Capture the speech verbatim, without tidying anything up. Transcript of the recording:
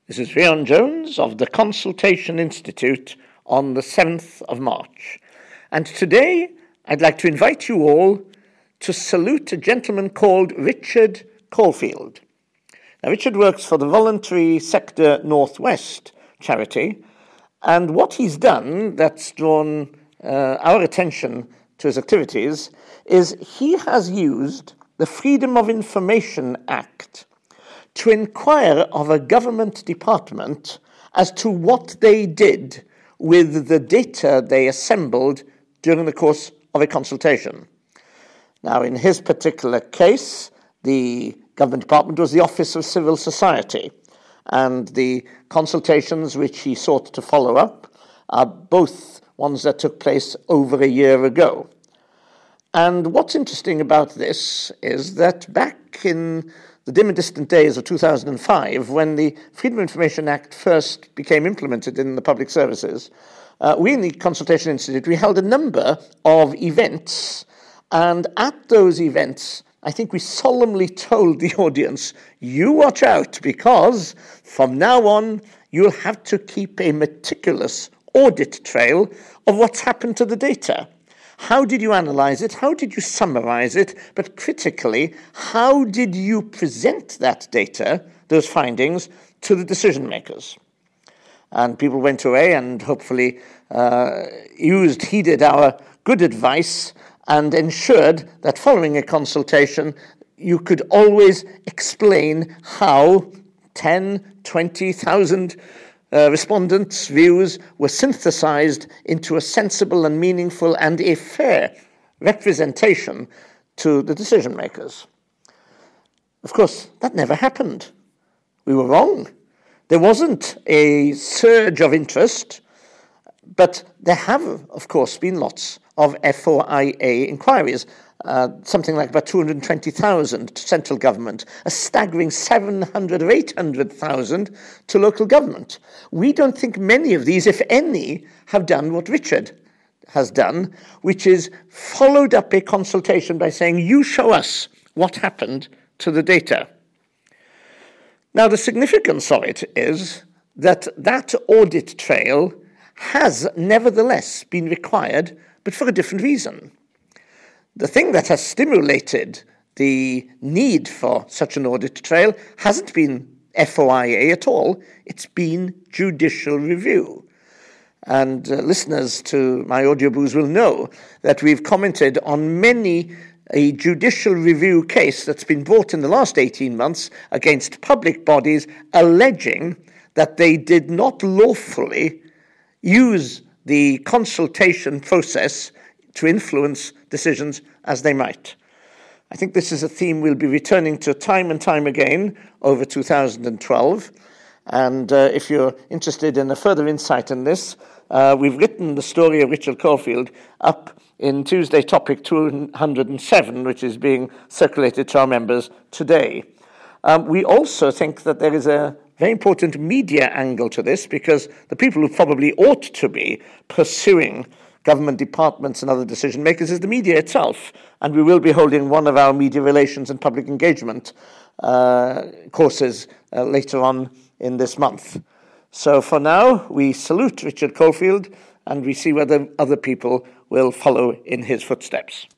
This is Rhian Jones of the Consultation Institute on the seventh of March. And today I'd like to invite you all to salute a gentleman called Richard Caulfield. Now, Richard works for the Voluntary Sector Northwest charity, and what he's done that's drawn uh, our attention to his activities is he has used the Freedom of Information Act to inquire of a government department as to what they did with the data they assembled during the course of a consultation. Now, in his particular case, the government department was the Office of Civil Society, and the consultations which he sought to follow up are both ones that took place over a year ago. And what's interesting about this is that back in the dim and distant days of two thousand five, when the Freedom of Information Act first became implemented in the public services, uh, we in the Consultation Institute, we held a number of events, and at those events, I think we solemnly told the audience, you watch out, because from now on, you'll have to keep a meticulous audit trail of what's happened to the data. How did you analyze it? How did you summarize it? But critically, how did you present that data, those findings, to the decision makers? And people went away and hopefully uh, used, heeded our good advice and ensured that following a consultation, you could always explain how ten, twenty thousand Uh, respondents' views were synthesized into a sensible and meaningful and a fair representation to the decision makers. Of course, that never happened. We were wrong. There wasn't a surge of interest, but there have, of course, been lots of F O I A inquiries, uh, something like about two hundred twenty thousand to central government, a staggering seven hundred or eight hundred thousand to local government. We don't think many of these, if any, have done what Richard has done, which is followed up a consultation by saying, you show us what happened to the data. Now, the significance of it is that that audit trail has nevertheless been required, but for a different reason. The thing that has stimulated the need for such an audit trail hasn't been F O I A at all, it's been judicial review. And uh, listeners to my audio booze will know that we've commented on many a judicial review case that's been brought in the last eighteen months against public bodies alleging that they did not lawfully use the consultation process to influence decisions as they might. I think this is a theme we'll be returning to time and time again over two thousand twelve. And uh, if you're interested in a further insight in this, uh, we've written the story of Richard Caulfield up in Tuesday topic two hundred seven, which is being circulated to our members today. Um, we also think that there is a very important media angle to this, because the people who probably ought to be pursuing government departments and other decision makers is the media itself. And we will be holding one of our media relations and public engagement uh, courses uh, later on in this month. So for now, we salute Richard Caulfield and we see whether other people will follow in his footsteps.